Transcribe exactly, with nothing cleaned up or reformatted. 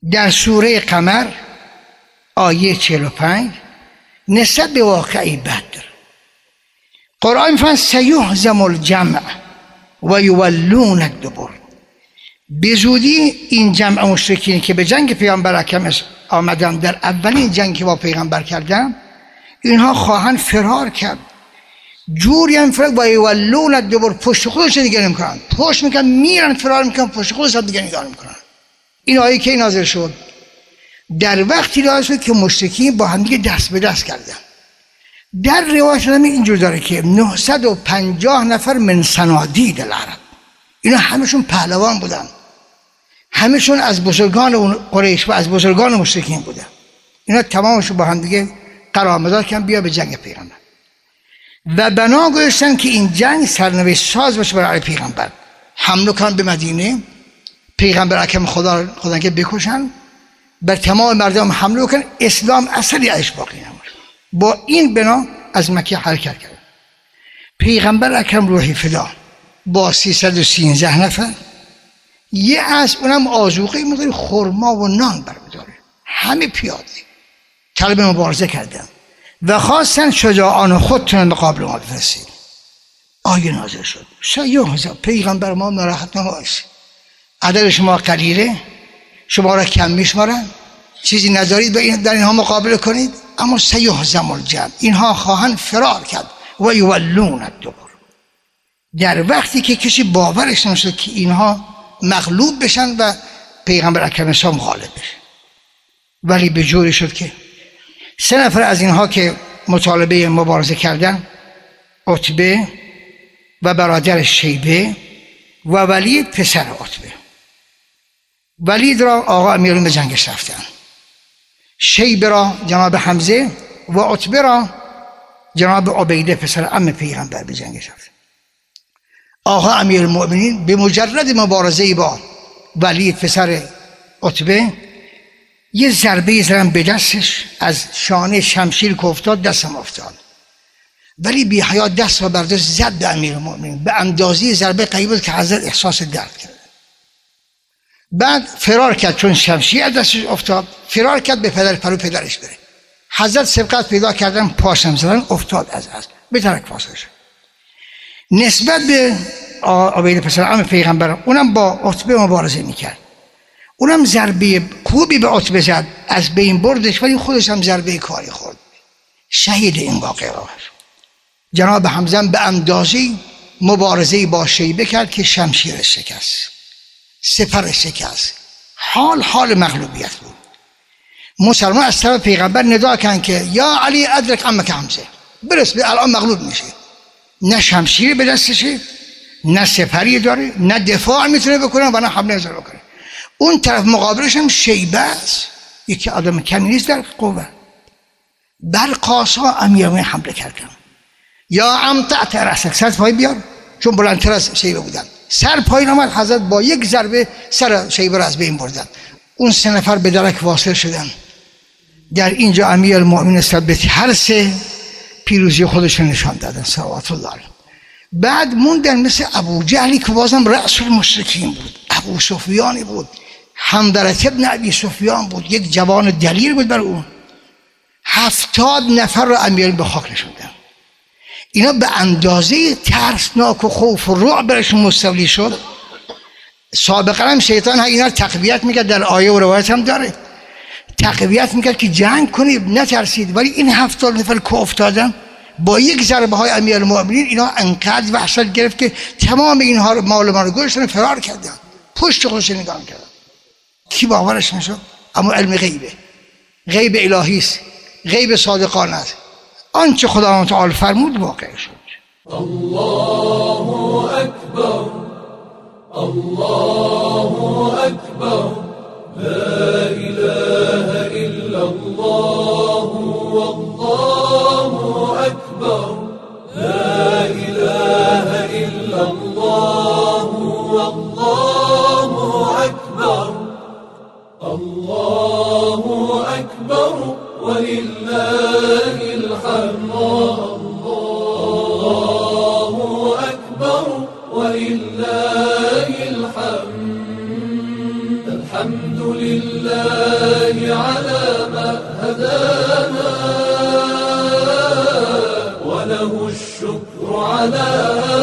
در سوره قمر آیه چهل و پنج نسبت به واقعه بدر قرآن می‌فرماید سیهزم الجمع و یولون الدبر. به زودی این جمع مشرکین که به جنگ پیامبر اکرم آمدن، در اولین جنگ که با پیغمبر کردن، اینها خواهند فرار کرد. جوری هم فرار و یولون الدبر، پشت خودش دیگه نمی‌کنن، پشت میکنن میرن فرار میکنن، پشت خودش دیگه نگاه نمی‌کنن. این آیه که نازل شد در وقتی نازل شد که مشرکین با هم دیگه دست به دست کردن. در روایت هم اینجور داره که نهصد و پنجاه نفر من صنادید العرب، اینا همشون پهلوان بودن، همشون از بزرگان قریش و از بزرگان مشرکین بودن. اینا تمامشون با هم دیگه قرارداد کردن بیا به جنگ پیغمبر و بنا گذاشتن که این جنگ سرنوشت ساز باشه برای پیغمبر. حمله کردن به مدینه، پیغمبر اکرم خدا خدا که بکشن، بر تمام مردم حمله کردن، اسلام اصلی ازش باقی نموند. با این بنا از مکه حرکت کرد. پیغمبر اکرم روحی فدا با سیصد و سیزده نفر، یه از اونم آذوقه مقدار خرما و نان برمی‌داره، همه پیاده طلب مبارزه کردن و خواستن شجاعان خودتون مقابل ما بفرستید. آیه نازل شد سیهزم، پیغمبر ما ناراحت نباشید، عدد شما قلیله، شما را کم میشمارن، چیزی ندارید به این در اینها مقابله کنید، اما سیهزم الجمع، اینها خواهند فرار کرد و یولون الدبر. در وقتی که کسی باورش نمیشد که اینها مغلوب بشن و پیغمبر اکرم اسلام غالب بشه، ولی به جوری شد که سه نفر از اینها که مطالبه مبارزه کردن، عتبه و برادر شیبه و ولید پسر عتبه، ولید را آقا امیرالمومنین به جنگش رفتن، شیبه را جناب حمزه و عتبه را جناب عبیده پسر عم پیغمبر به جنگش رفتن. آقا امیرالمومنین به مجرد مبارزه با ولید پسر عتبه یه ضربه زدن به دستش، از شانه شمشیر که افتاد دستم افتاد، ولی بی حیا دست را برداشت زد به امیرالمومنین، به اندازه ضربه قوی بود که حضرت احساس درد کرد. بعد فرار کرد، چون شمشیر از دستش افتاد فرار کرد به پدر پرو پدرش بره. حضرت سبقت پیدا کردن، پاشم زدن، افتاد از از به ترک فاصله شد. نسبت به عبیده پسر عم پیغمبر، اونم با عتبه مبارزه میکرد، اونم ضربه خوبی به عتبه زد، از بین بردش، ولی خودش هم ضربه کاری خورد، شهید این واقعه را. جناب حمزه به اندازه مبارزه با شیبه کرد که شمشیر شکست، سپر شکست، حال حال مغلوبیت بود. مسلمان از طرف پیغمبر ندا کردن که یا علی ادرک عمک حمزه، برس به الان مغلوب میشه، نه شمشیری به دستشه، نه سپری داره، نه دفاع میتونه بکنه و نه حمله نظر بکنه. اون طرف مقابلش هم شیبه است، یکی آدم کمی نیست در قوه. برقاسا امیرالمومنین حمله کردن، یا عم تحت رأسک، سر پای بیار، چون بلندتر از شیبه بودن. سر پایین آمد، حضرت با یک ضربه سر شیبه را از بین بردن. اون سه نفر به درک واصل شدن. در اینجا امیرالمومنین نسبت به هر سه پیروزی خودش نشان دادن صلوات الله علیه. بعد موندن مثل ابو جهلی که بازم رأس المشرکین بود، ابو سفیانی بود، حنظله ابن ابی سفیان بود، یک جوان دلیر بود بر اون. هفتاد نفر را امیرالمومنین به خاک نشوندن. اینا به اندازه ترسناک و خوف و رعب برشون مستولی شد. سابقا هم شیطان اینا رو تقویت میکرد، در آیه و روایت هم داره، تقویت میکرد که جنگ کنید، نترسید. ولی این هفتاد نفر که افتادن با یک ضربه های امیرالمومنین، اینا انقدر وحشت گرفت که تمام اینها رو مال ما رو گذاشتن، فرار کردن، پشت خودش نگاه کردن. کی باورش نشد؟ اما علم غیبه، غیب الهی است، غیب صادقانه است. آنچه خدا تعالی فرمود واقع شد. الله اکبر، الله اکبر، لا اله الا الله، والله اکبر، لا اله الا الله، والله اکبر، الله اکبر ولله الحمد، الله اکبر ولله الحمد، الحمد لله لله على ما هدانا وله الشكر على